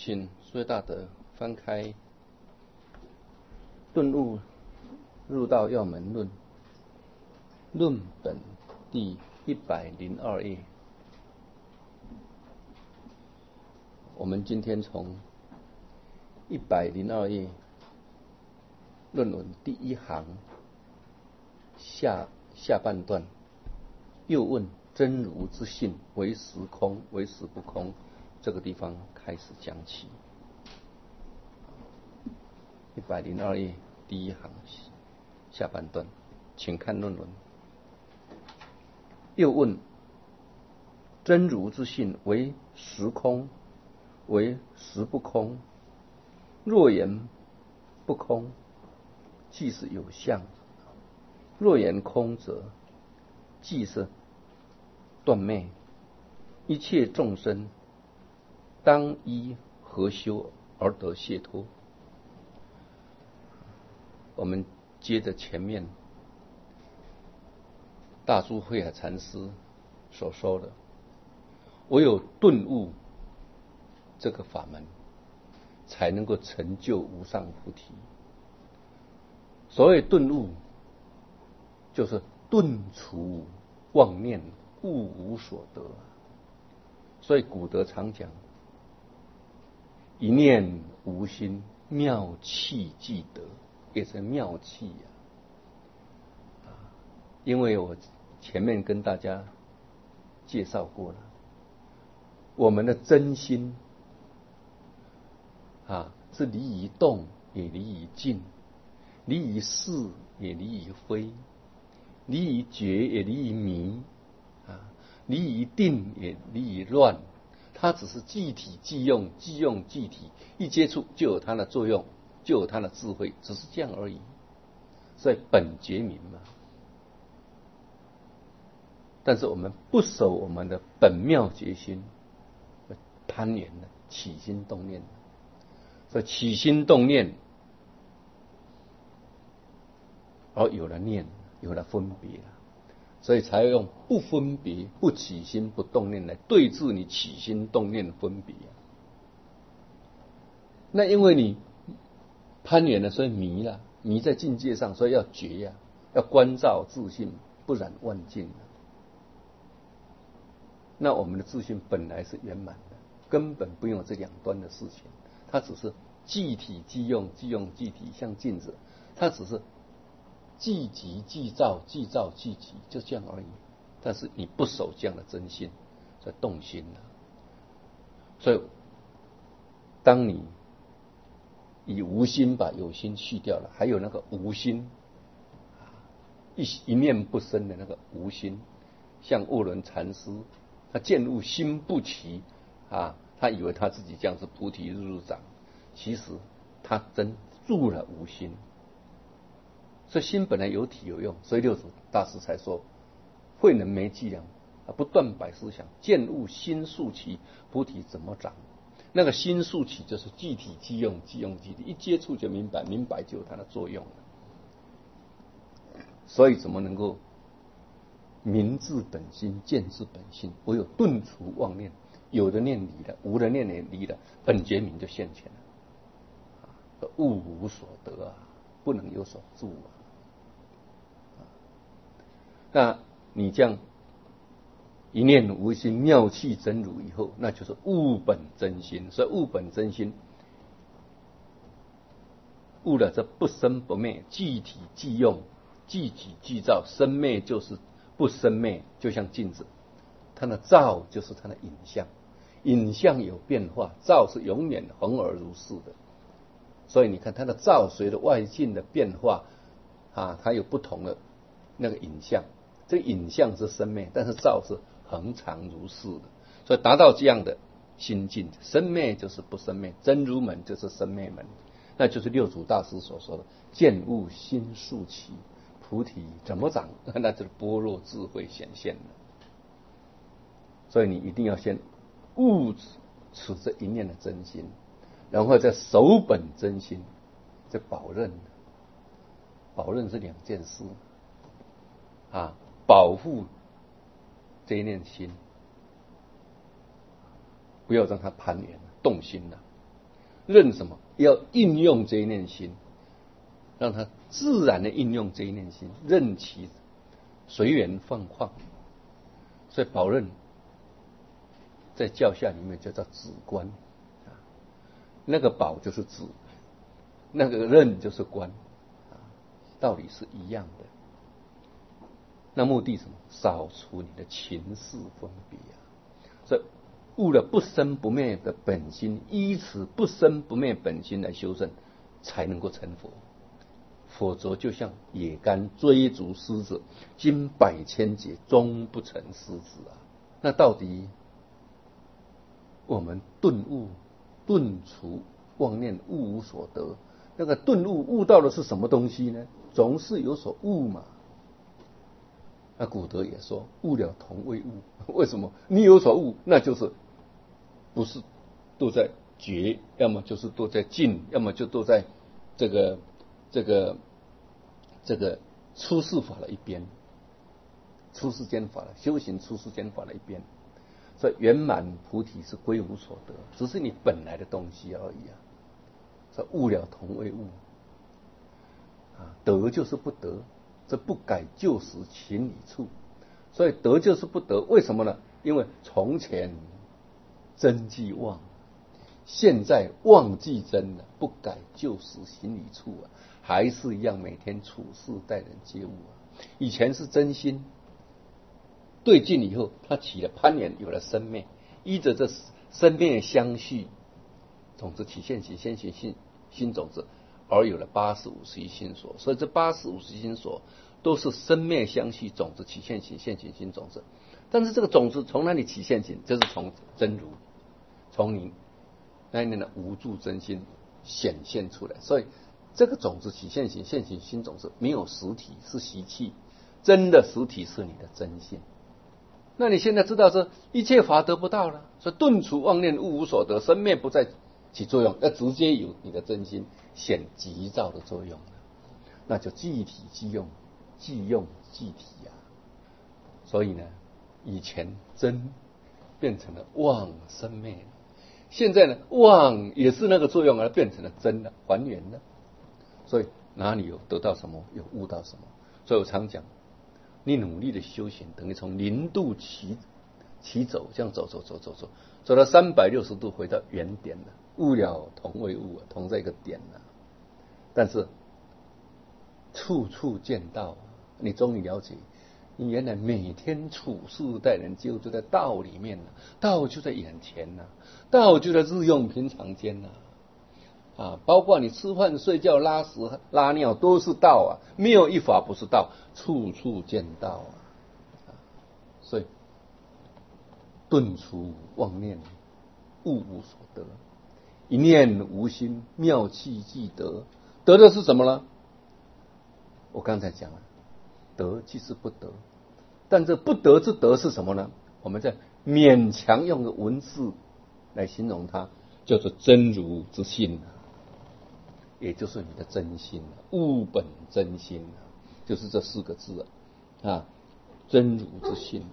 请孙大德翻开《顿悟入道要门论》论本第102页。我们今天从102页论文第一行下半段，又问真如之性为实空，为实不空，这个地方开始讲起。102页第一行下半段，请看论文。又问真如之性为实空，为实不空。若言不空，即是有相；若言空者，即是断灭。一切众生当依何修而得解脱？我们接着前面大珠慧海禅师所说的，唯有顿悟这个法门，才能够成就无上菩提。所谓顿悟，就是顿除妄念，悟无所得。所以古德常讲，一念无心，妙器即得，也是妙器呀。因为我前面跟大家介绍过了，我们的真心是离于动也离于静，离于是也离于非，离于觉也离于迷，离于定也离于乱。它只是即体即用，即用即体，一接触就有它的作用，就有它的智慧，只是这样而已。所以本觉明嘛。但是我们不守我们的本妙觉心，攀缘的起心动念，所以起心动念而有了念，有了分别了，所以才用不分别、不起心、不动念来对治你起心动念分别。那因为你攀缘了，所以迷了，迷在境界上，所以要觉呀，要关照自性，不染万境。那我们的自性本来是圆满的，根本不用这两端的事情，它只是即体即用，即用即体，像镜子，它只是即即即照，即照即即，就这样而已。但是你不守这样的真心，所以动心了。所以当你以无心把有心去掉了，还有那个无心，一念不生的那个无心，像沃伦禅师，他见悟心不齐他以为他自己这样是菩提日日长，其实他真入了无心。所以心本来有体有用，所以六祖大师才说慧能没伎俩，不断摆思想，见悟心速起，菩提怎么长？那个心速起就是即体即用，即用即体，一接触就明白，明白就有它的作用了。所以怎么能够明治本心，见治本性？唯有顿除妄念，有的念离了，无的念也离了，本觉明就现前了。悟无所得不能有所住那你这样一念无心，妙器真如以后，那就是悟本真心。所以悟本真心，悟了这不生不灭，即体即用，即己即照，生灭就是不生灭，就像镜子，它的照就是它的影像，影像有变化，照是永远恒而如是的。所以你看它的照随着外境的变化它有不同的那个影像，这个影像是生灭，但是照是恒常如是的。所以达到这样的心境，生灭就是不生灭，真如门就是生灭门，那就是六祖大师所说的见悟心速起，菩提怎么长？那就是般若智慧显现了。所以你一定要先悟此这一念的真心，然后再守本真心，这保任是两件事保护这一念心，不要让它攀缘动心了任什么？要应用这一念心，让它自然的应用这一念心，任其随缘放旷。所以宝任在教下里面就叫止观，那个宝就是止，那个任就是观，道理是一样的。那目的什么？扫除你的情事分别啊！所以悟了不生不灭的本心，依此不生不灭本心来修正，才能够成佛。否则就像野干追逐狮子，经百千劫终不成狮子啊！那到底我们顿悟、顿除妄念，悟无所得。那个顿悟悟到的是什么东西呢？总是有所悟嘛。那古德也说，悟了同未悟。为什么？你有所悟，那就是不是都在觉，要么就是都在静，要么就都在这个出世法的一边，出世间法的修行，出世间法的一边。所以圆满菩提是归无所得，只是你本来的东西而已啊。所以悟了同未悟啊，得就是不得，这不改旧时情理处。所以得就是不得，为什么呢？因为从前真即妄，现在妄即真了，不改旧时行理处啊，还是一样每天处事待人接物啊。以前是真心，对境以后，它起了攀缘，有了生灭，依着这生灭相续，种子起现行，现行新种子，而有了85随心所。所以这85随心所都是生灭相续，种子起现行，现行新种子。但是这个种子从哪里起现行？就是从真如，从你那一年的无住真心显现出来。所以这个种子起现行，现行新种子没有实体，是习气，真的实体是你的真性。那你现在知道这一切法得不到了，所以顿除妄念，悟无所得，生灭不再起作用，要直接有你的真心显急躁的作用了，那就即体即用，即用即体啊。所以呢，以前真变成了妄生灭了，现在呢妄也是那个作用而变成了真了，还原了。所以哪里有得到什么，有悟到什么。所以我常讲，你努力的修行，等于从0度起走，这样走到360度回到原点了。悟了同未悟，同在一个点了。但是处处见道，你终于了解，你原来每天处事待人接物就在道里面了，道就在眼前了，道就在日用平常间了。包括你吃饭、睡觉、拉屎、拉尿都是道啊，没有一法不是道，处处见道啊。所以顿除妄念，悟无所得，一念无心，妙气即得。得的是什么呢？我刚才讲了，得即是不得，但这不得之得是什么呢？我们在勉强用的文字来形容它，叫做真如之性，也就是你的真心，悟本真心，就是这4个字啊，真如之性。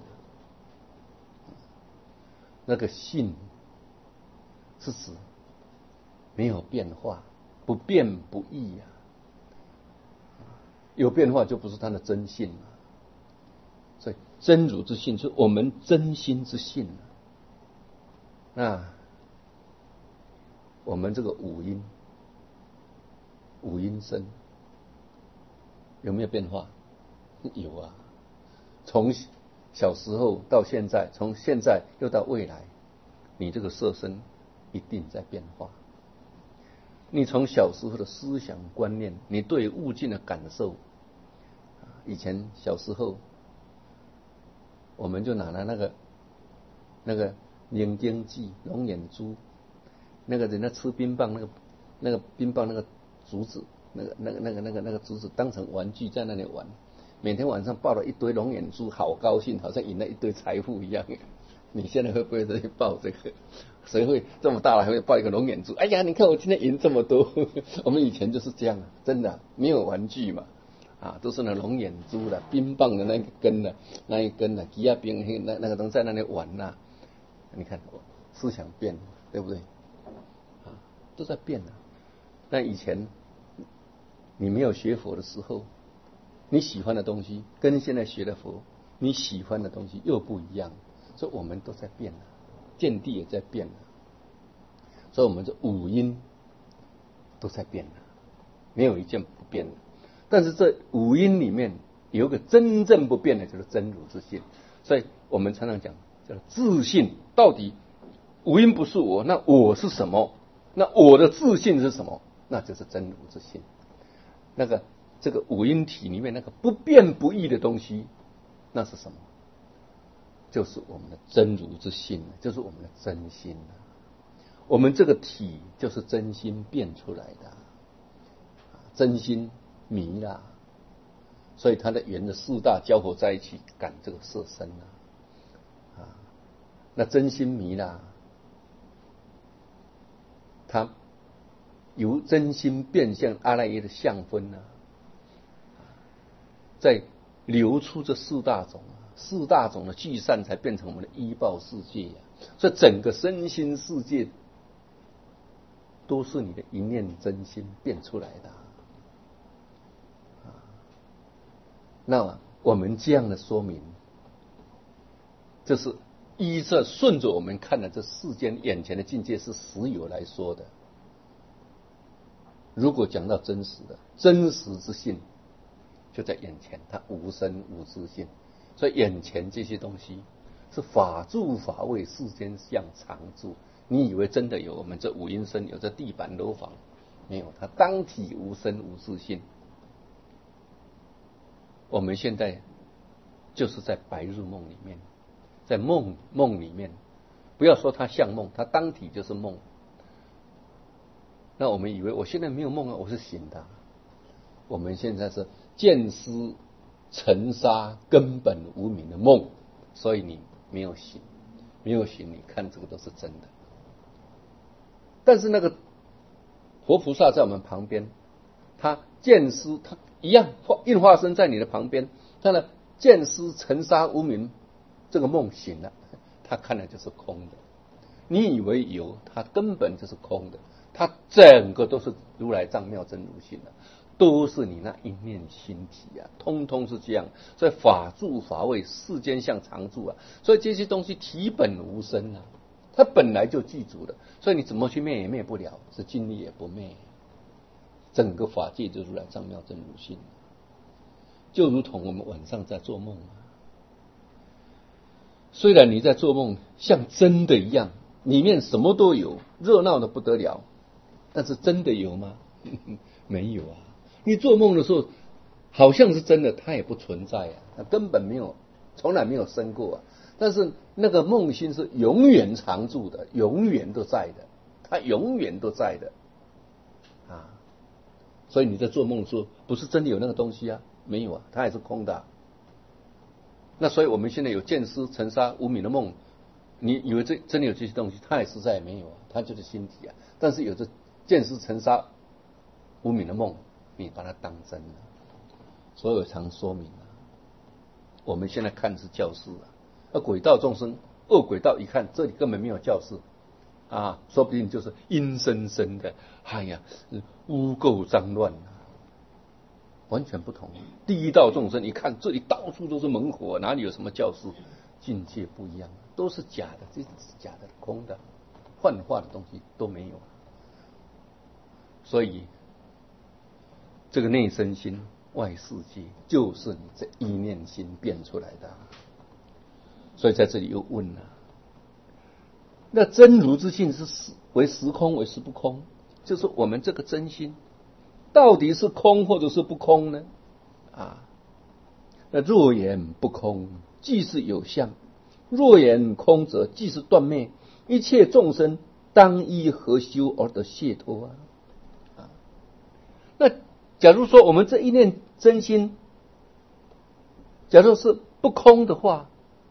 那个性是指没有变化，不变不异啊。有变化就不是它的真性了。所以真如之性是我们真心之性。那我们这个五音声有没有变化？有啊。从小时候到现在，从现在又到未来，你这个色身一定在变化。你从小时候的思想观念，你对物境的感受，以前小时候我们就拿了那个凝晶剂、龙眼珠，那个人家吃冰棒那个冰棒那个竹子，那个竹子当成玩具在那里玩，每天晚上抱了一堆龙眼珠，好高兴，好像赢了一堆财富一样。你现在会不会再去抱这个？谁会这么大了还会抱一个龙眼珠？哎呀，你看我今天赢这么多。我们以前就是这样，真的没有玩具嘛，都是那龙眼珠的冰棒的那一根的，鸡鸭冰那个东西在那里玩呐。你看思想变了，对不对？ 都在变了。那以前你没有学佛的时候，你喜欢的东西跟现在学的佛，你喜欢的东西又不一样，所以我们都在变了，见地也在变了，所以我们这五阴都在变了，没有一件不变的。但是这五阴里面有一个真正不变的，就是真如之性。所以我们常常讲叫自性，到底五阴不是我，那我是什么？那我的自性是什么？那就是真如之性。那个这个五阴体里面那个不变不异的东西，那是什么？就是我们的真如之性，就是我们的真心。我们这个体就是真心变出来的，真心迷啦，所以它的缘的四大交合在一起，感这个色身啊，那真心迷啦，它由真心变向阿赖耶的相分再流出这四大种，四大种的聚散才变成我们的依报世界所以整个身心世界都是你的一念真心变出来的那我们这样的说明，这是依着顺着我们看的这世间眼前的境界是实有来说的。如果讲到真实的真实之性，就在眼前，它无生无自性。所以眼前这些东西是法住法位，世间相常住。你以为真的有我们这五阴身，有这地板楼房？没有，它当体无生无自性。我们现在就是在白日梦里面，在梦里面，不要说它像梦，它当体就是梦。那我们以为我现在没有梦我是醒的。我们现在是见思尘沙根本无明的梦，所以你没有醒，没有醒，你看这个都是真的。但是那个活菩萨在我们旁边，他见思，他一样应化身在你的旁边，他呢见思尘沙无明这个梦醒了，他看的就是空的。你以为有，他根本就是空的，他整个都是如来藏妙真如性的，都是你那一念心体通通是这样。所以法住法位，世间相常住所以这些东西体本无生它本来就具足的，所以你怎么去灭也灭不了，是尽力也不灭。整个法界就如来藏妙真如性，就如同我们晚上在做梦虽然你在做梦像真的一样，里面什么都有，热闹的不得了，但是真的有吗？没有你做梦的时候好像是真的，它也不存在它根本没有，从来没有生过但是那个梦心是永远常住的，永远都在的，它永远都在的所以你在做梦的时候不是真的有那个东西没有它也是空的那所以我们现在有见思尘沙无明的梦，你以为这真的有这些东西，它也实在没有它就是心体但是有这见思尘沙无明的梦，你把它当真了。所以我常说明我们现在看是教室而轨道众生恶轨道一看，这里根本没有教室说不定就是阴森森的，污垢脏乱完全不同。第一道众生一看，这里到处都是猛火，哪里有什么教室？境界不一样，都是假的，这是假的，空的，幻化的东西都没有。所以这个内身心外世界就是你这意念心变出来的所以在这里又问那真如之性是为实空为实不空，就是我们这个真心到底是空或者是不空呢那若言不空，即是有相；若言空者，即是断灭。一切众生当依何修而得解脱那假如说我们这一念真心，假如是不空的话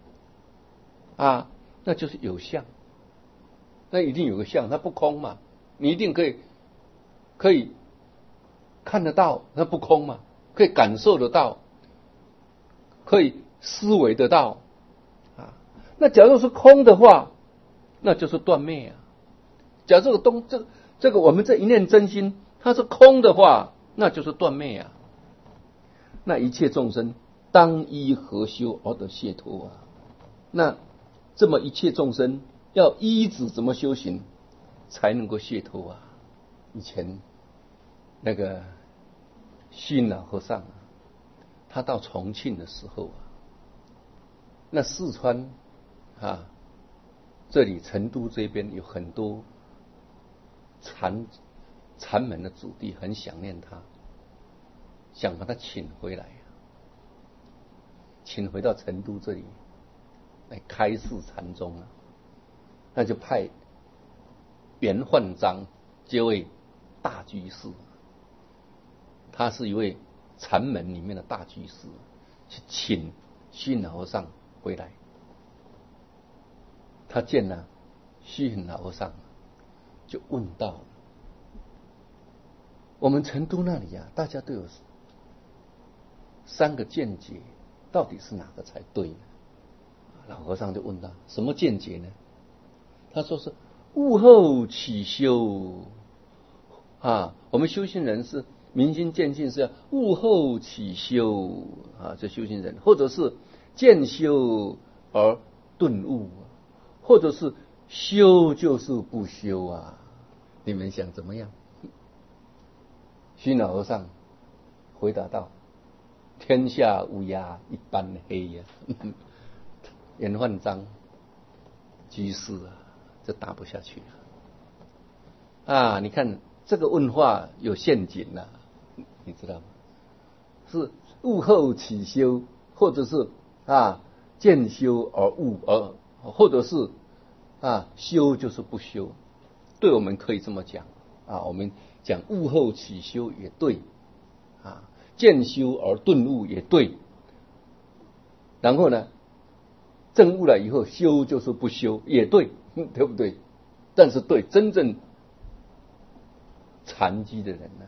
那就是有相，那一定有个相，它不空嘛，你一定可以看得到，那不空嘛，可以感受得到，可以思维得到那假如是空的话，那就是断灭假如这个我们这一念真心，它是空的话，那就是断灭啊。那一切众生当依何修而得解脱啊？那这么一切众生要依止怎么修行才能够解脱啊？以前那个虚云老和尚啊，他到重庆的时候啊，那四川啊，这里成都这边有很多禅门的子弟很想念他，想把他请回来，请回到成都这里来开示禅宗啊，那就派袁焕章这位大居士，他是一位禅门里面的大居士，去请虚云老和尚回来。他见了虚云老和尚，就问道：我们成都那里啊，大家都有3个见解，到底是哪个才对呢？老和尚就问他：什么见解呢？他说是悟后起修啊，我们修行人是明心见性，是要悟后起修啊，这修行人，或者是见修而顿悟，或者是修就是不修啊，你们想怎么样？虚云老和尚回答道：天下乌鸦一般黑呀。袁焕章居士啊，就答不下去了啊！你看这个问话有陷阱啊，你知道吗？是悟后起修，或者是见修而悟，或者是修就是不修。对，我们可以这么讲啊，我们讲悟后起修也对啊，见修而顿悟也对。然后呢，证悟了以后，修就是不修也对，对不对？但是对真正禅机的人呢，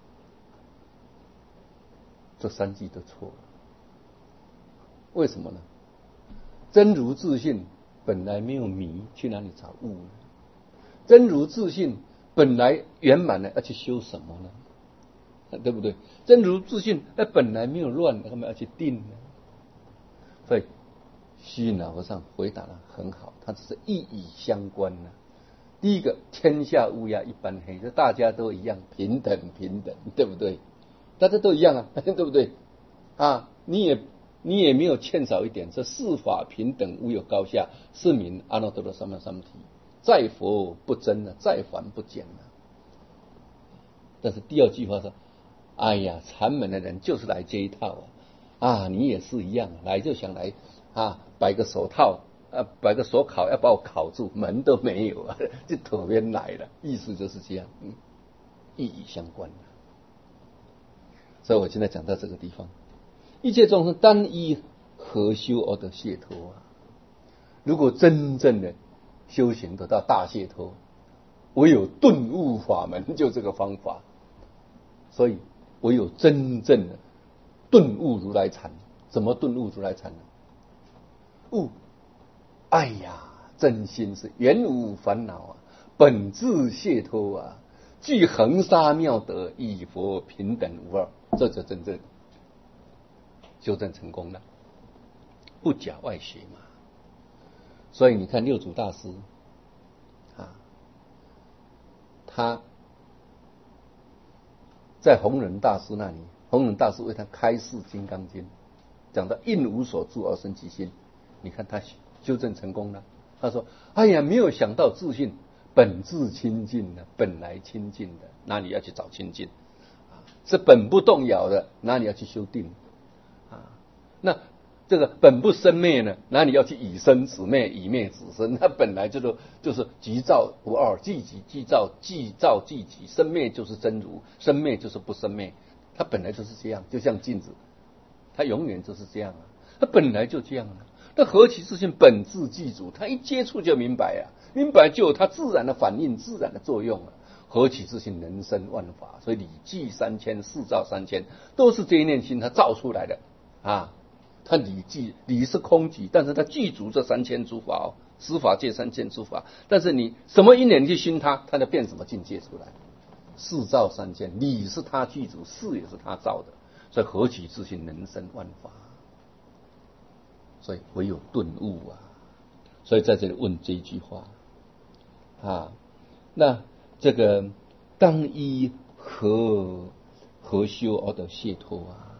这3句都错了。为什么呢？真如自信本来没有迷，去哪里找悟呢？真如自信本来圆满了，要去修什么呢？对不对？真如自信本来没有乱，干嘛要去定呢？所以虚云老和尚回答得很好，他只是一以相关呢。第一个，天下乌鸦一般黑，这大家都一样，平等，对不对？大家都一样啊，对不对？你也没有欠少一点，这四法平等，无有高下，是名阿耨多罗三藐三菩提。再佛不增了，再凡不减了。但是第二句话说：哎呀，禅门的人就是来这一套啊！你也是一样，来就想来摆个手套摆个手铐，要把我铐住，门都没有啊，就特别来了，意思就是这样，意义相关。所以我现在讲到这个地方，一切众生单依何修而得解脱啊？如果真正的修行得到大解脱，唯有顿悟法门，就这个方法。所以唯有真正的顿悟如来禅。怎么顿悟如来禅呢？悟，哎呀，真心是原无烦恼本自解脱具恒沙妙德，与佛平等无二，这就真正修正成功了，不假外学嘛。所以你看六祖大师他在弘忍大师那里，弘忍大师为他开示《金刚经》，讲到应无所住而生其心。你看他修正成功了，他说：哎呀，没有想到自信本自清净的，本来清净的，哪里要去找清净是本不动摇的，哪里要去修定那这个本不生灭呢，哪里要去以生止灭，以灭止生？它本来就是即照无二，即即即照，即照即即，生灭就是真如，生灭就是不生灭，它本来就是这样，就像镜子，它永远就是这样它本来就这样那何其自信本自具足，它一接触就明白明白就有它自然的反应，自然的作用何其自信能生万法，所以理记3000，事照3000，都是这一念心它造出来的它理是空寂，但是它具足这3000诸法十法界三千诸法，但是你什么因缘去熏它，它就变什么境界出来。事造三千，理是他具足，事也是他造的，所以何其自信，能生万法。所以唯有顿悟啊！所以在这里问这一句话啊，那这个当依何修而得解脱啊？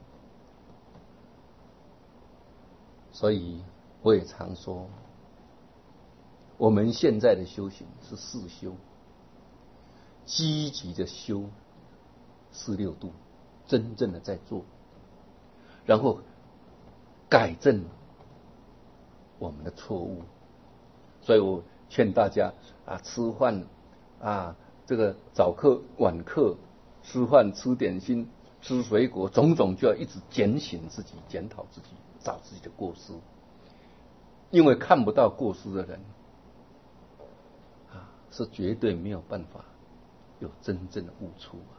所以我也常说，我们现在的修行是四修，积极的修四六度，真正的在做，然后改正我们的错误。所以我劝大家啊，吃饭啊，这个早课晚课，吃饭吃点心吃水果，种种就要一直检醒自己，检讨自己，找自己的过失。因为看不到过失的人啊，是绝对没有办法有真正的悟出啊。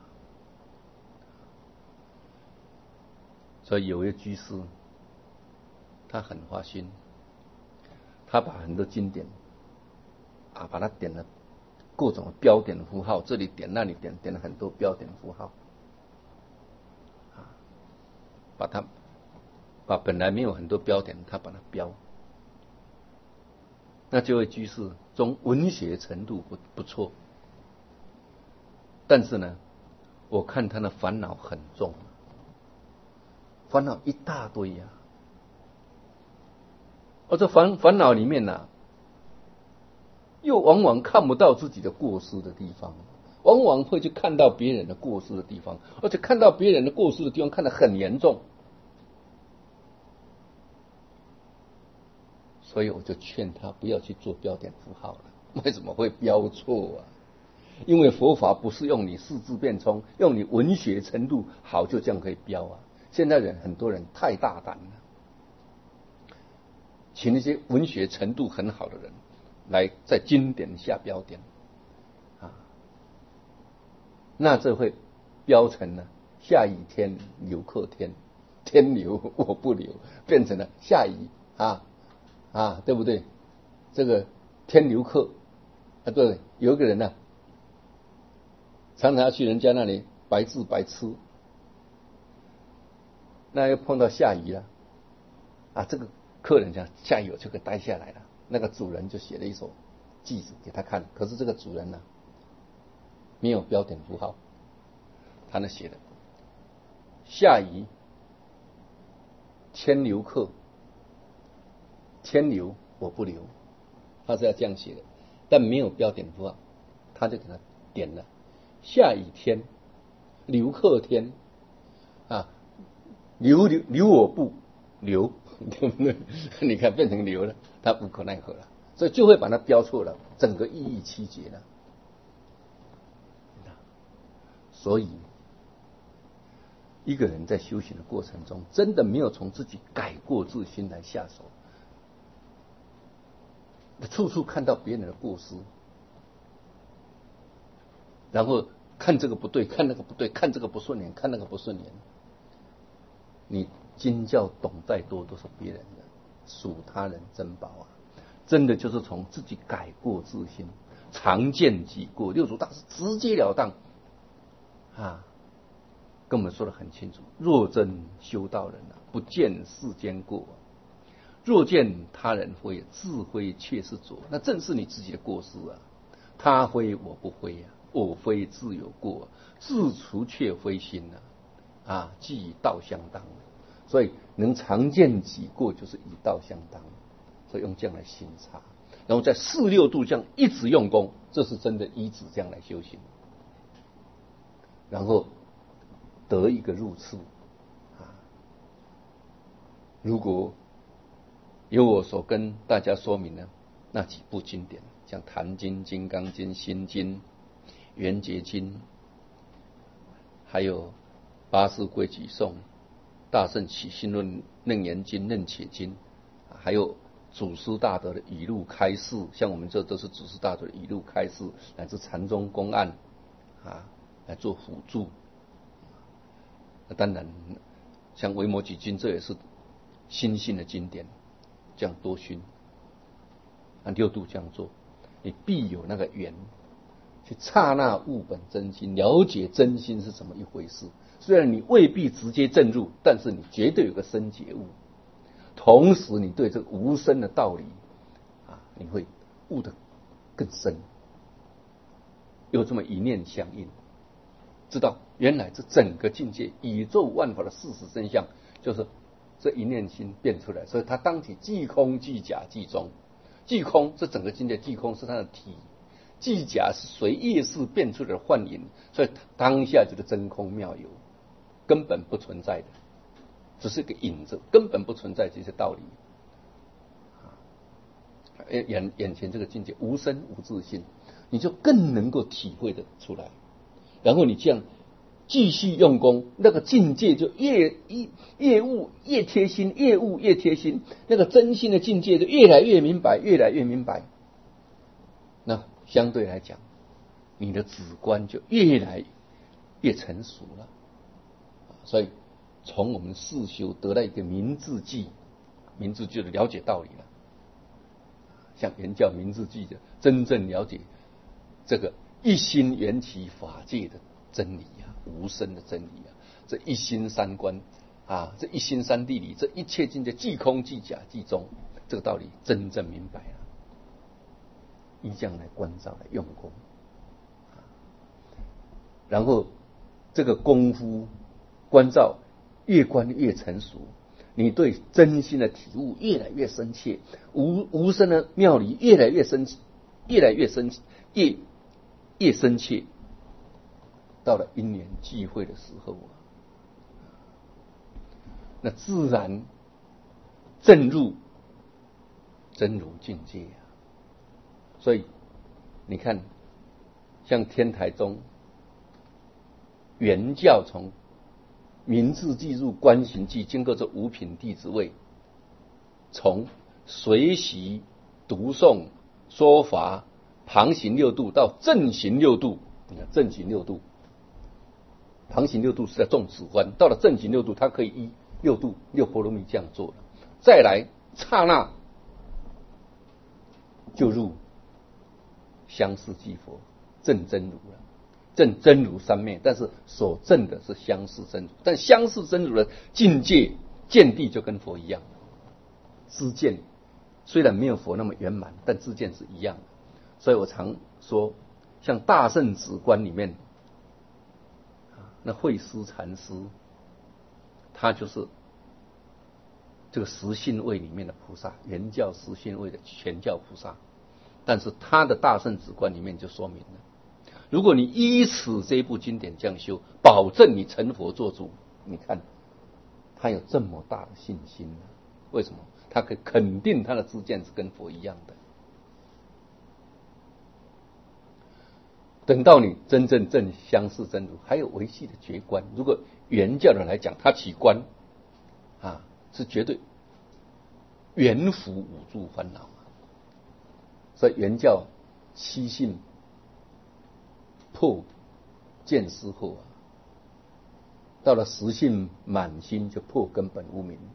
所以有位居士，他很花心，他把很多经典啊，把它点了各种标点符号，这里点那里点，点了很多标点符号啊，把本来没有很多标点，他把它标。那这位居士中文学程度不错，但是呢，我看他的烦恼很重，烦恼一大堆呀。而这烦恼里面呢，又往往看不到自己的过失的地方，往往会去看到别人的过失的地方，而且看到别人的过失的地方看得很严重。所以我就劝他不要去做标点符号了。为什么会标错啊？因为佛法不是用你四字变通，用你文学程度好就这样可以标啊。现在很多人太大胆了，请那些文学程度很好的人来在经典下标点啊，那这会标成了下雨天留客天，天留我不留，变成了下雨对不对？这个天留客啊，对，有一个人呢，常常要去人家那里白字白吃，那又碰到下雨了啊，这个客人讲下雨我就可以待下来了，那个主人就写了一首句子给他看，可是这个主人呢，没有标点符号，他那写的下雨天留客，天留我不留，他是要这样写的，但没有标点符号，他就给他点了下雨天留客天啊，留我不留，对不对？你看变成留了，他无可奈何了，所以就会把它标错了，整个意义曲解了。所以一个人在修行的过程中，真的没有从自己改过自新来下手，处处看到别人的过失，然后看这个不对，看那个不对，看这个不顺眼，看那个不顺眼。你经教懂再多都是别人的，属他人珍宝啊！真的就是从自己改过自新，常见己过。六祖大师直截了当啊，跟我们说得很清楚：若真修道人啊，不见世间过；若见他人非，自非却是浊。那正是你自己的过失啊！他非我不非啊，我非自有过，自除却非心啊！即以道相当。所以能常见己过，就是以道相当。所以用这样来省察，然后在四六度这样一直用功，这是真的依止这样来修行，然后得一个入处啊。如果有我所跟大家说明的那几部经典，像《坛经》《金刚经》《心经》《圆觉经》，还有《八识规矩颂》《大圣起信论》《楞严经》《楞且经》，还有祖师大德的语录开示，像我们这都是祖师大德的语录开示，乃至禅宗公案来做辅助。当然，像《维摩诘经》，这也是心性的经典，这样多熏六度这样做，你必有那个缘，去刹那悟本真心，了解真心是怎么一回事。虽然你未必直接证入，但是你绝对有个深觉悟。同时，你对这个无生的道理你会悟得更深，有这么一念相应，知道原来这整个境界、宇宙万法的事实真相，就是这一念心变出来。所以他当体即空即假即中，即空这整个境界，即空是它的体，即假是随业事变出来的幻影，所以当下就是真空妙有，根本不存在的，只是个影子，根本不存在这些道理。眼前这个境界无生无自性，你就更能够体会得出来。然后你这样继续用功，那个境界就越悟越贴心，越悟越贴心，那个真心的境界就越来越明白，越来越明白。那相对来讲，你的止观就越来越成熟了。所以从我们世修得到一个明智记，明智就是了解道理了。像原教明智记的真正了解这个一心缘起法界的真理无生的真理这一心三观这一心三谛理，这一切境界即空即假即中，这个道理真正明白了，依这样来关照来用功，然后这个功夫关照越关越成熟，你对真心的体悟越来越深切，无声的妙理越来越深，越来越深，越深切。到了因缘际会的时候那自然证入真如境界所以你看，像天台宗原教从明智记入观行记，经过这五品弟子位，从随习读诵说法旁行六度到正行六度。你看正行六度，旁行六度是在种止观，到了正行六度，它可以依六度六波罗蜜这样做了。再来刹那就入相似即佛正真如了。证真如三昧，但是所证的是相似真如，但相似真如的境界见地就跟佛一样，知见虽然没有佛那么圆满，但知见是一样的。所以我常说，像大圣止观里面，那慧思禅师，他就是这个十信位里面的菩萨，原教十信位的全教菩萨，但是他的大圣止观里面就说明了，如果你依此这部经典这样修，保证你成佛做主。你看他有这么大的信心为什么？他可以肯定他的知见是跟佛一样的。等到你真正证相似真如，还有维系的觉观。如果原教的来讲，他起观是绝对圆伏五诸烦恼。所以原教七信破见思后到了十信满心就破根本无明。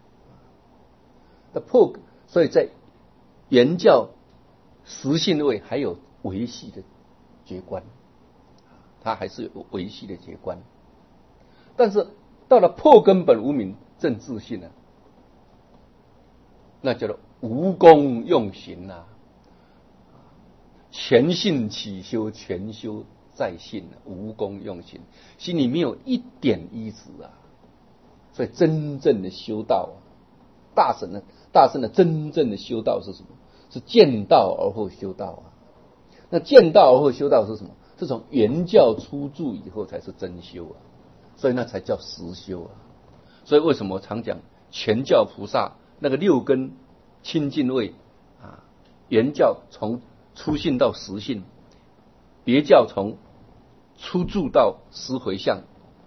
所以在原教十信位还有维系的觉观，它还是有维系的觉观。但是到了破根本无明正自信那叫做无功用行全信起修，全修在信无功用行，心里没有一点依止所以真正的修道大乘的真正的修道是什么？是见道而后修道那见道而后修道是什么？是从原教出住以后才是真修所以那才叫实修所以为什么我常讲全教菩萨那个六根清净位原教从初信到实信，别教从初住到实回向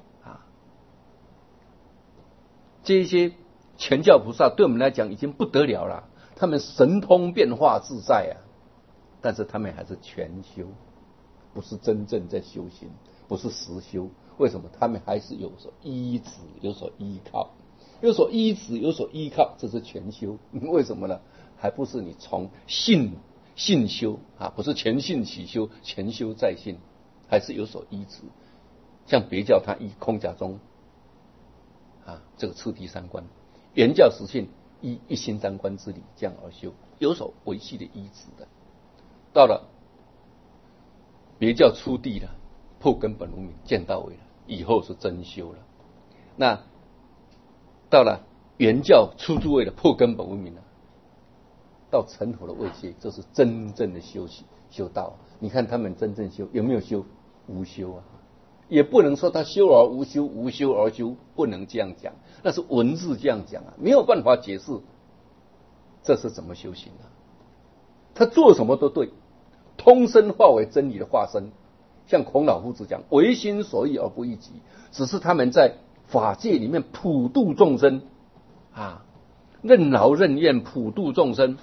这些全教菩萨对我们来讲已经不得了了，他们神通变化自在但是他们还是全修，不是真正在修行，不是实修。为什么？他们还是有所依止，有所依靠，有所依止，有所依靠，这是全修。为什么呢？ 还不是你从信修啊，不是全信起修，全修再信，还是有所依止。像别教他依空假中啊，这个次第三观；原教实信依一心三观之理这样而修，有所维系的依止的。到了别教初地了，破根本无明，见到位了，以后是真修了。那到了原教初住位的破根本无明了，到成佛的位阶，这是真正的修道。你看他们真正修有没有修？无修啊，也不能说他修而无修，无修而修，不能这样讲，那是文字这样讲啊，没有办法解释这是怎么修行啊。他做什么都对，通身化为真理的化身。像孔老夫子讲，唯心所欲而不异己，只是他们在法界里面普度众生啊，任劳任怨普度众生，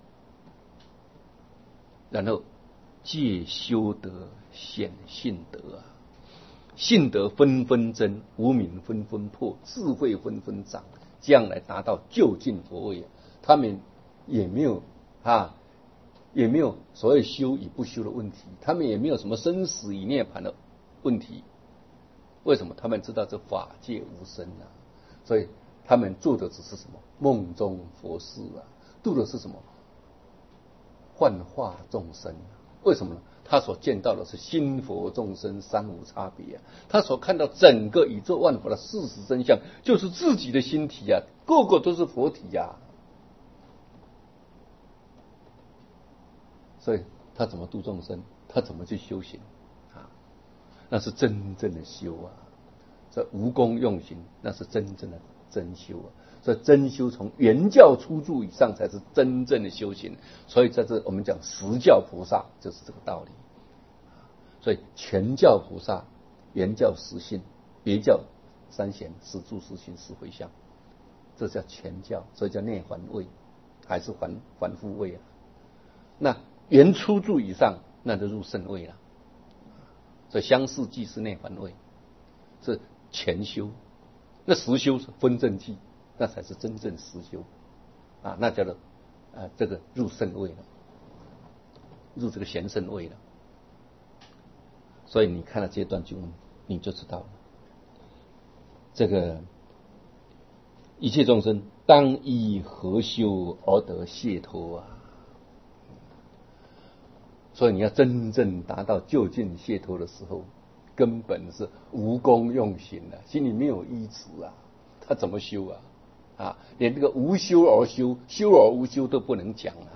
然后借修德显信德啊，信德纷纷增，无明纷纷破，智慧纷纷长，这样来达到究竟佛位啊。他们也没有所谓修与不修的问题，他们也没有什么生死与涅槃的问题。为什么？他们知道这法界无生啊，所以他们做的只是什么？梦中佛事啊，度的是什么？幻化众生啊。为什么呢？他所见到的是心佛众生三无差别啊，他所看到整个宇宙万法的事实真相，就是自己的心体啊，个个都是佛体啊。所以他怎么度众生？他怎么去修行啊？那是真正的修啊！这无功用行，那是真正的真修啊！所以真修从原教初住以上才是真正的修行。所以在这我们讲实教菩萨就是这个道理。所以全教菩萨、原教实信、别教三贤、十住十行十回向，这叫全教，所以叫内还位，还是还复位啊？那原初住以上，那就入圣位了。所以相似即是内还位，是全修。那实修是分正记，那才是真正实修啊，那叫做这个入圣位了，入这个贤圣位了。所以你看了这段经文，你就知道了，这个一切众生当依何修而得解脱啊？所以你要真正达到究竟解脱的时候，根本是无功用行啊，心里没有依止啊，他怎么修啊？连这个无修而修，修而无修都不能讲啊，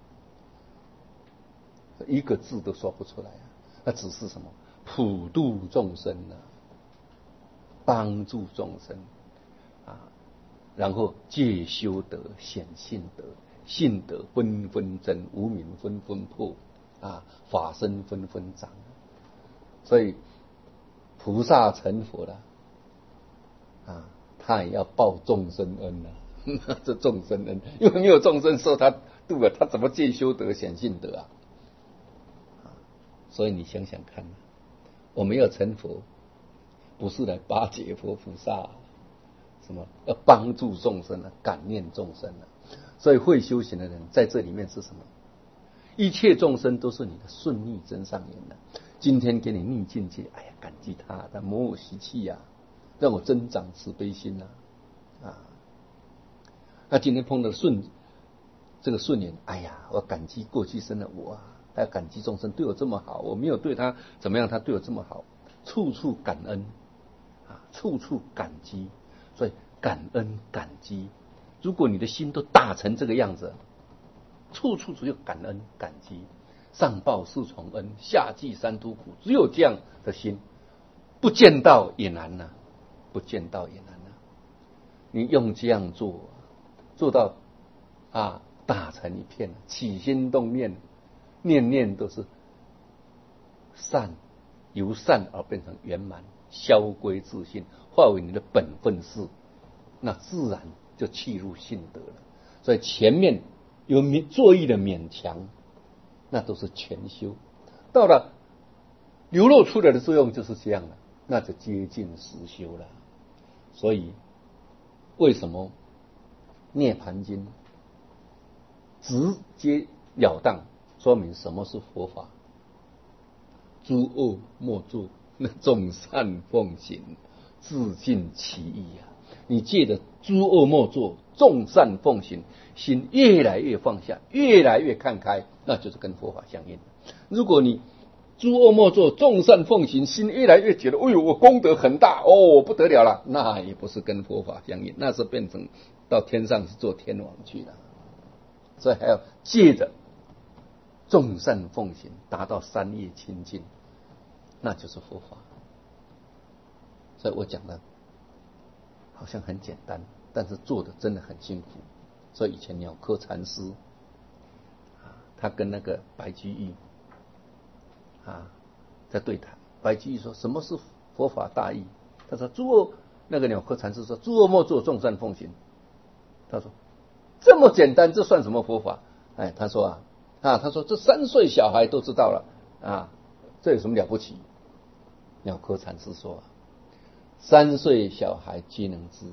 一个字都说不出来啊。那只是什么？普度众生啊，帮助众生啊，然后借修德显信德，信德纷纷增，无明纷纷破啊，法身纷纷长。所以菩萨成佛了啊，他也要报众生恩啊。这众生恩，因为没有众生受他度了，他怎么借修德显信德啊？所以你想想看，我们要成佛，不是来巴结佛菩萨，什么要帮助众生啊，感念众生啊。所以会修行的人在这里面是什么？一切众生都是你的顺逆真上缘的。今天给你逆境界，哎呀，感激他磨我习气呀，让我增长慈悲心啊。那今天碰到这个顺缘，哎呀，我感激过去生的我啊，还要感激众生对我这么好，我没有对他怎么样，他对我这么好，处处感恩啊，处处感激。所以感恩感激，如果你的心都大成这个样子，处处只有感恩感激，上报四重恩，下济三途苦，只有这样的心，不见道也难呐，不见道也难呐。你用这样做到打成一片，起心动念，念念都是善，由善而变成圆满，消归自信，化为你的本分事，那自然就契入信德了。所以前面有作意的勉强，那都是全修，到了流露出来的作用就是这样了，那就接近实修了。所以为什么涅槃经直截了当说明什么是佛法。诸恶莫作，众善奉行，自尽其意啊！你借着诸恶莫作，众善奉行，心越来越放下，越来越看开，那就是跟佛法相应。如果你诸恶莫作，众善奉行，心越来越觉得，哎呦，我功德很大哦，不得了了，那也不是跟佛法相应，那是变成到天上去做天王去了。所以还要借着众善奉行，达到三业清净，那就是佛法。所以我讲的好像很简单，但是做的真的很辛苦。所以以前鸟窠禅师他跟那个白居易在对谈。白居易说什么是佛法大义？他说诸恶，那个鸟窠禅师说诸恶莫作，众善奉行。他说这么简单，这算什么佛法？他说他说这3岁小孩都知道了这有什么了不起？鸟窠禅师说3岁小孩皆能知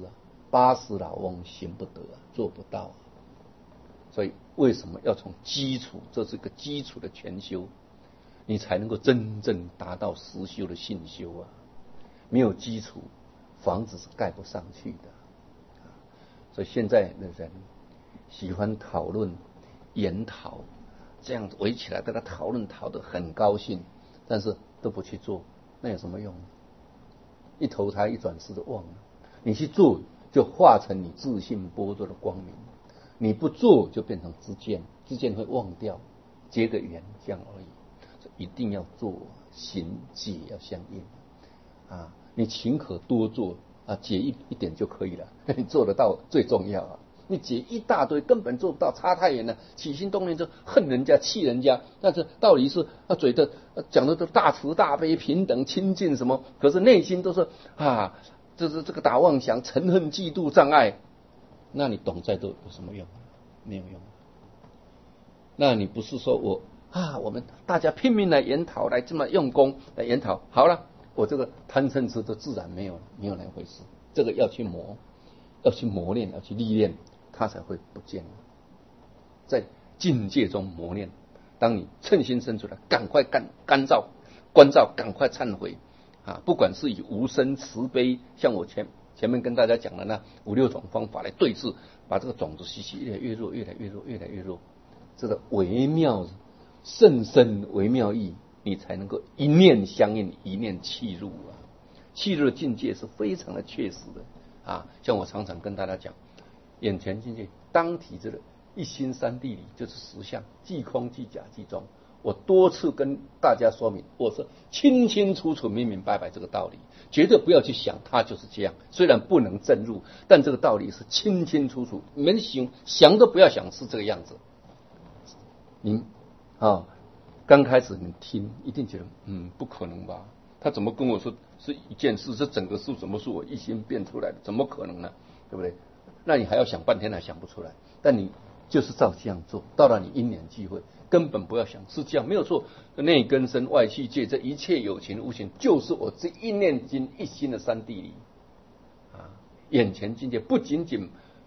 80老翁行不得做不到所以为什么要从基础？这是个基础的全修，你才能够真正达到实修的信修没有基础，房子是盖不上去的。所以现在的人喜欢讨论研讨，这样子围起来跟他讨论，讨得很高兴，但是都不去做，那有什么用？一投胎一转世就忘了。你去做，就化成你自信般若的光明；你不做，就变成知见，知见会忘掉，结个缘这样而已。一定要做，行解要相应你勤可多做解一点就可以了，你做得到最重要你解一大堆根本做不到，差太远了。起心动念就恨人家、气人家，但是道理是嘴的讲的都大慈大悲、平等亲近什么，可是内心都是就是这个打妄想、嗔恨、嫉妒、障碍。那你懂再多有什么用？没有用。那你不是说我们大家拼命来研讨，来这么用功来研讨，好了，我这个贪嗔痴都自然没有那回事。这个要去磨练，要去历练，它才会不见。在境界中磨练，当你称心生出来，赶快关照，赶快忏悔不管是以无生慈悲，像我前面跟大家讲的那5、6种方法来对治，把这个种子习越来越弱，越来越弱，越来越弱，这个微妙甚深微妙义，你才能够一念相应，一念契入契入的境界是非常的确实的像我常常跟大家讲，眼前境界当体这个一心三谛里就是实相，即空即假即中。我多次跟大家说明，我是清清楚楚、明明白白这个道理，绝对不要去想它就是这样。虽然不能证入，但这个道理是清清楚楚，你们想都不要想是这个样子。您刚开始你听一定觉得不可能吧？他怎么跟我说是一件事？这整个事怎么是我一心变出来的？怎么可能呢？对不对？那你还要想半天还想不出来。但你就是照这样做，到了你因缘际会，根本不要想是这样，没有错。内根身外气界，这一切有情无情，就是我这一念经一心的三谛里眼前境界不仅仅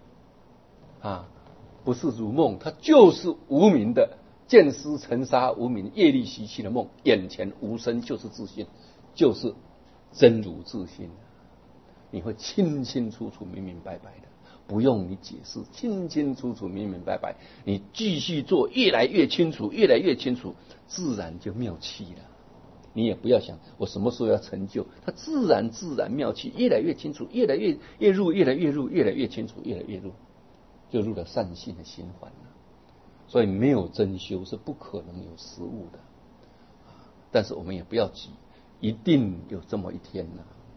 不是如梦，它就是无明的见思尘沙无明业力习气的梦。眼前无声就是自信，就是真如自信，你会清清楚楚、明明白白的，不用你解释，清清楚楚、明明白白。你继续做，越来越清楚，越来越清楚，自然就妙气了。你也不要想我什么时候要成就，它自然妙气越来越清楚，越来越入，越来越入，越来越清楚，越来越入，就入了善性的循环了。所以没有真修是不可能有实物的但是我们也不要急，一定有这么一天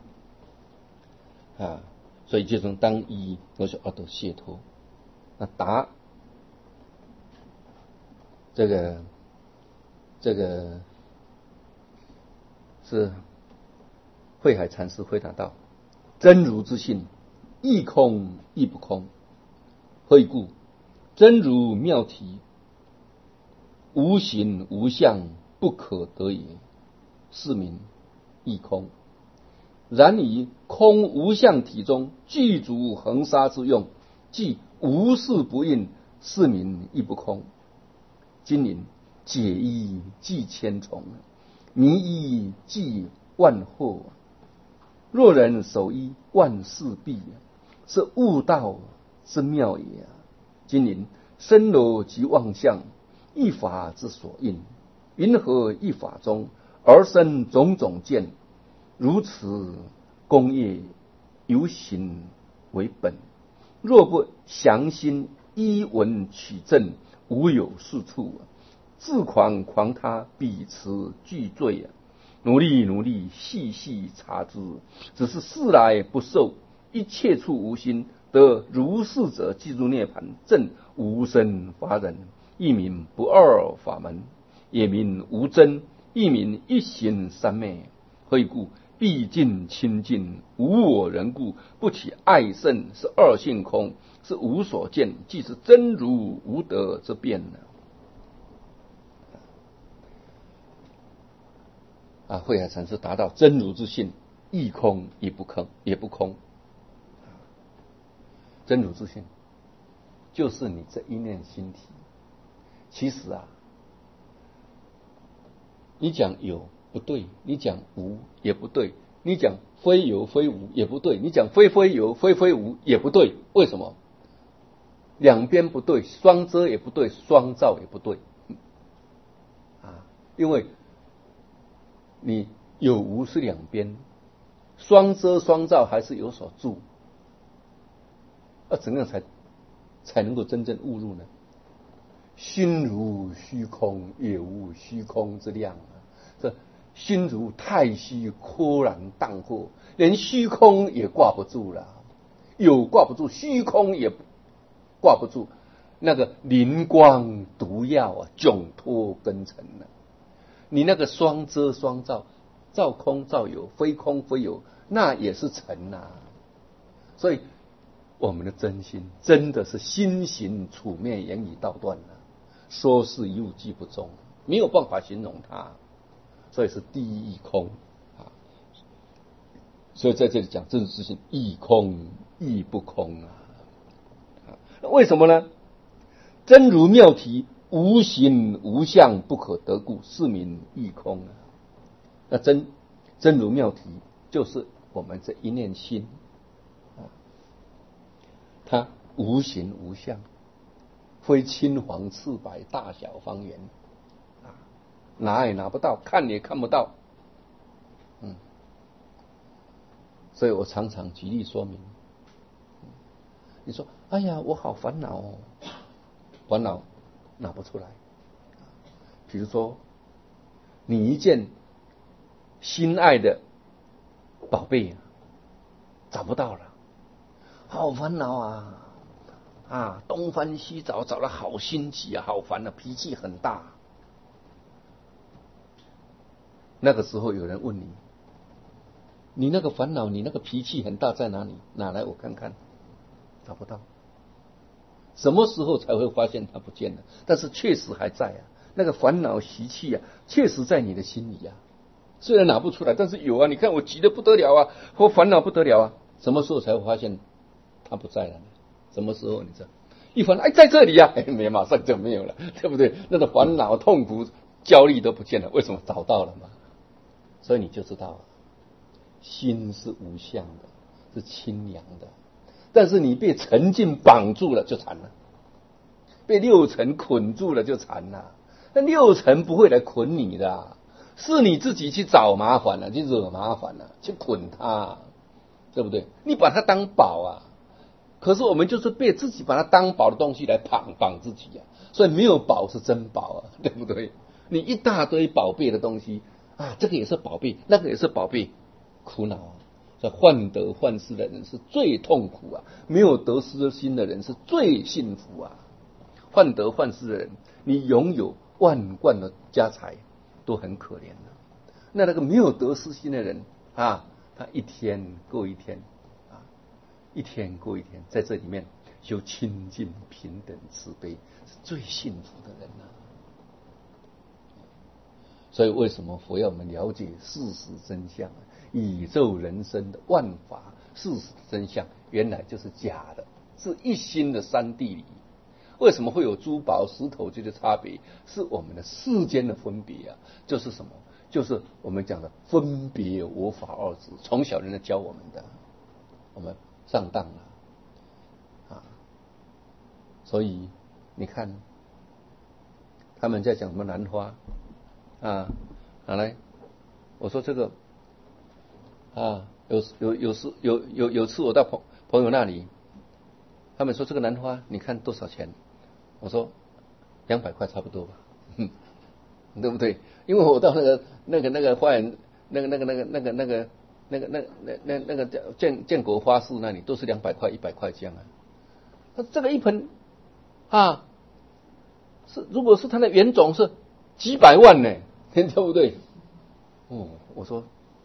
所以就从当一，我说阿斗解脱。那答这个是慧海禅师回答道：真如之性，亦空亦不空。何以故？真如妙体，无形无相，不可得也，是名亦空。然以空无相体中具足恒沙之用，即无事不应， 是名亦不空。今临解衣寄千重，迷衣寄万惑。若人守一万事毕，是悟道之妙也。今临身柔即妄相，一法之所应。云何一法中而生种种见？如此功业由行为本。若不详心依文取证，无有是处。自狂狂他，彼此俱罪。努力细细察之，只是事来不受，一切处无心。得如是者，即入涅盘，证无生法忍，一名不二法门，也名无真，一名一行三昧。何以故？毕竟清净，无我人故，不起爱憎，是二性空，是无所见，即是真如无得之辩呢。慧海禅师达到真如之性，亦空也不空，也不空。真如之性，就是你这一念心体。其实你讲有不对，你讲无也不对，你讲非有非无也不对，你讲非有非无也不对。为什么？两边不对，双遮也不对，双照也不对。因为你有无是两边，双遮双照还是有所住，怎样才能够真正悟入呢？心如虚空，也无虚空之量这心如太虚，豁然荡惑，连虚空也挂不住了，有挂不住，虚空也挂不住，那个灵光毒药迥脱根尘了。你那个双遮双照，照空照有，非空非有，那也是尘所以我们的真心真的是心行处灭，言语道断说是一物即不中，没有办法形容它，所以是第一义空所以在这里讲真实之性，亦空亦不空为什么呢？真如妙体，无形无相，不可得故，是名亦空那真如妙体就是我们这一念心它无形无相，非青黄赤白大小方圆拿也拿不到，看也看不到所以我常常举例说明。你说哎呀我好烦恼烦恼拿不出来。比如说你一件心爱的宝贝找不到了，好烦恼东翻西找，找了好心急好烦脾气很大。那个时候有人问你，你那个烦恼，你那个脾气很大在哪里？拿来我看看。找不到。什么时候才会发现它不见了？但是确实还在那个烦恼习气确实在你的心里虽然拿不出来，但是有你看我急得不得了或烦恼不得了什么时候才会发现它不在了呢？什么时候你知道？一烦恼在这里没马上就没有了，对不对？那个烦恼痛苦焦虑都不见了，为什么？找到了嘛。所以你就知道心是无相的，是清凉的，但是你被尘境绑住了就惨了，被六尘捆住了就惨了。那六尘不会来捆你的是你自己去找麻烦了，去惹麻烦了，去捆它，对不对？你把它当宝可是我们就是被自己把它当宝的东西来绑自己所以没有宝是真宝对不对？你一大堆宝贝的东西这个也是宝贝，那个也是宝贝，苦恼所以患得患失的人是最痛苦没有得失心的人是最幸福患得患失的人，你拥有万贯的家财都很可怜那个没有得失心的人他一天过一天一天过一天，在这里面修清净平等慈悲，是最幸福的人所以为什么佛要我们了解事实真相宇宙人生的万法事实真相原来就是假的，是一心的三谛里为什么会有珠宝、石头这些差别？是我们的世间的分别啊，就是什么？就是我们讲的分别我法二执，从小人家教我们的，我们上当了啊！所以你看，他们在讲什么兰花啊？来，我说这个啊，有次我到朋友那里，他们说这个兰花你看多少钱？我说200块差不多吧，对不对？因为我到那个花园，那个叫建国花市那里都是200块、100块这样啊。他这个一盆啊，如果是它的原种是几百万呢，对不对？我说，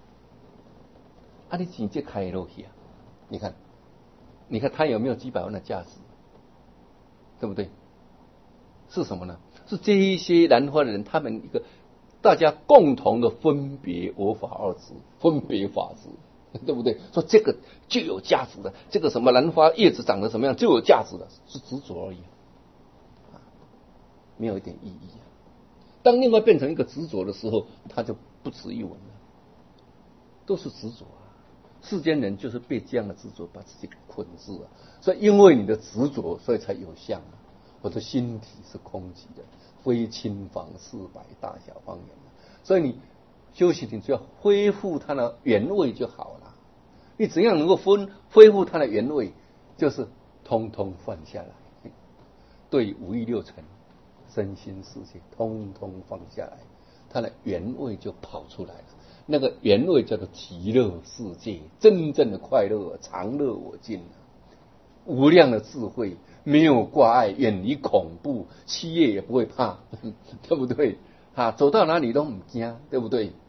你直接开落去啊？你看它有没有几百万的价值，对不对？是什么呢？是这一些兰花的人，他们一个大家共同的分别我法二执，分别法执，对不对？说这个就有价值的，这个什么兰花叶子长得什么样就有价值的，是执着而已，没有一点意义。当另外变成一个执着的时候，它就不值一文了，都是执着啊。世间人就是被这样的执着把自己捆住了，所以因为你的执着，所以才有相啊。我的心体是空寂的，非亲房400大小方圆的，所以你修行，你只要恢复它的原位就好了。你怎样能够恢复它的原位，就是通通放下来，对五欲六尘、身心世界，通通放下来，它的原位就跑出来了。那个原位叫做极乐世界，真正的快乐，常乐我净，无量的智慧，没有挂碍，远离恐怖，七夜也不会怕，对不对？走到哪里都不惊，对不对？